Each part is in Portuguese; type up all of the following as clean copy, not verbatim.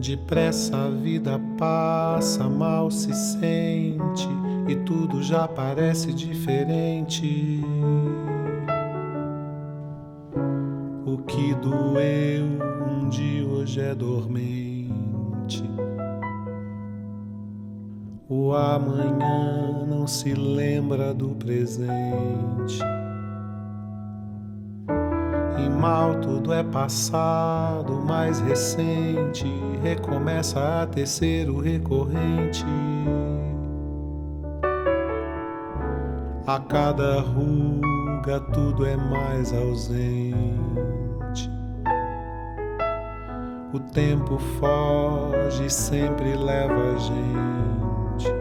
Depressa a vida passa, mal se sente e tudo já parece diferente. O que doeu um dia hoje é dormente. O amanhã não se lembra do presente. E mal tudo é passado, mais recente, recomeça a tecer o recorrente. A cada ruga tudo é mais ausente. O tempo foge, sempre leva a gente.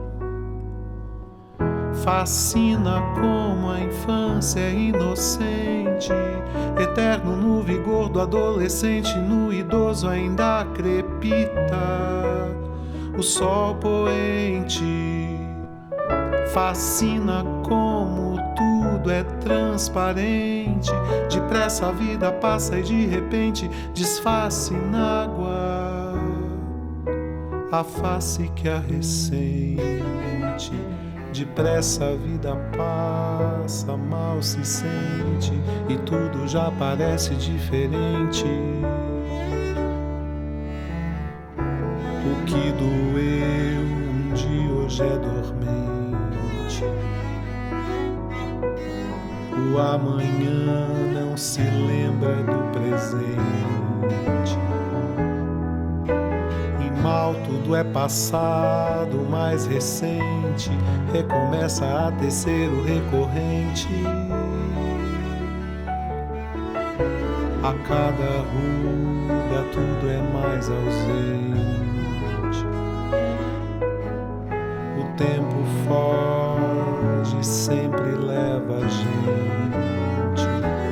Fascina como a infância é inocente, eterno no vigor do adolescente, no idoso ainda crepita o sol poente. Fascina como tudo é transparente, depressa a vida passa e de repente desfaz-se na água a face que a ressente. Depressa a vida passa, mal se sente e tudo já parece diferente. O que doeu um dia hoje é dormente. O amanhã não se lembra do presente. E mal tudo é passado, mais recente, recomeça a tecer o recorrente. A cada ruga tudo é mais ausente. O tempo foge, sempre leva a gente.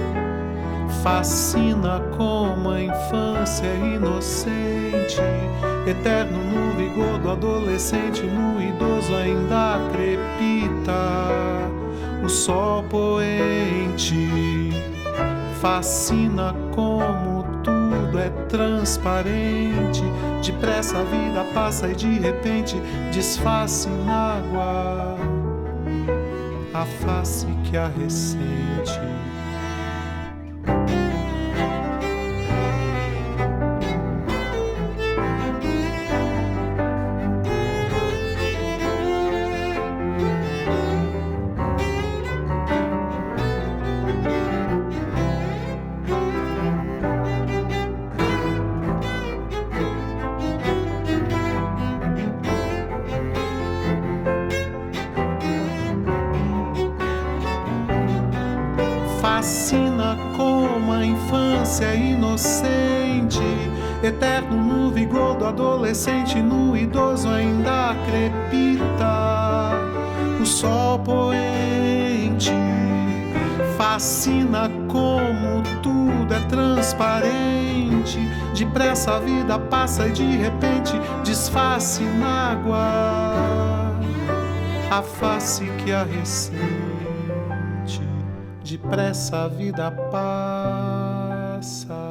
Fascina como a infância é inocente, eterno no vigor do adolescente, no idoso ainda crepita o sol poente. Fascina como tudo é transparente, depressa a vida passa e de repente desfaz-se na água a face que a ressente. Fascina como a infância é inocente, eterno no vigor do adolescente, no idoso ainda crepita o sol poente. Fascina como tudo é transparente, depressa a vida passa e de repente desfaz-se na água a face que a ressente. Depressa a vida passa.